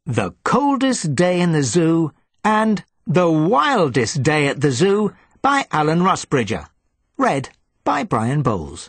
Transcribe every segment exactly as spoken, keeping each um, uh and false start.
The Coldest Day in the Zoo and The Wildest Day at the Zoo by Alan Rusbridger. Read by Brian Bowles.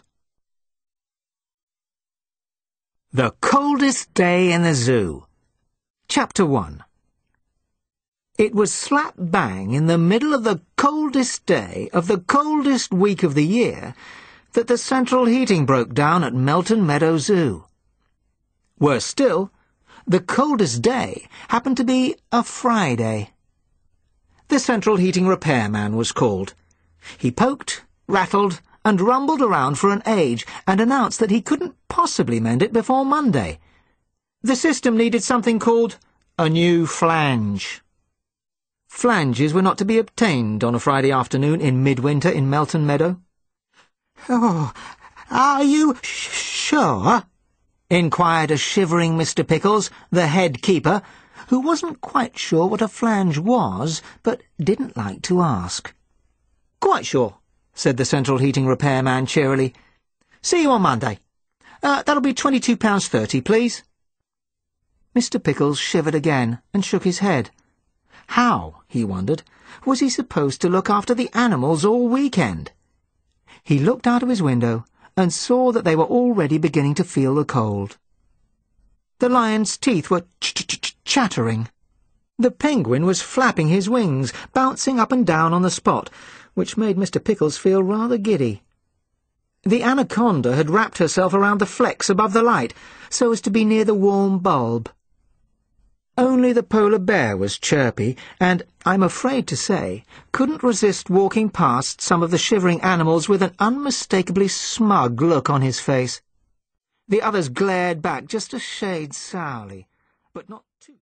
The Coldest Day in the Zoo. Chapter one. It was slap bang in the middle of the coldest day of the coldest week of the year that the central heating broke down at Melton Meadow Zoo. Worse still, the coldest day happened to be a Friday. The central heating repairman was called. He poked, rattled, and rumbled around for an age and announced that he couldn't possibly mend it before Monday. The system needed something called a new flange. Flanges were not to be obtained on a Friday afternoon in midwinter in Melton Meadow. "Oh, are you sh sure?" inquired a shivering Mister Pickles, the head keeper, who wasn't quite sure what a flange was, but didn't like to ask. "Quite sure," said the central heating repairman cheerily. "See you on Monday. Uh, that'll be twenty-two pounds thirty, please." Mister Pickles shivered again and shook his head. How, he wondered, was he supposed to look after the animals all weekend? He looked out of his window and saw that they were already beginning to feel the cold. The lion's teeth were ch-ch-ch-chattering. The penguin was flapping his wings, bouncing up and down on the spot, which made Mister Pickles feel rather giddy. The anaconda had wrapped herself around the flex above the light, so as to be near the warm bulb. Only the polar bear was chirpy, and, I'm afraid to say, couldn't resist walking past some of the shivering animals with an unmistakably smug look on his face. The others glared back just a shade sourly, but not too...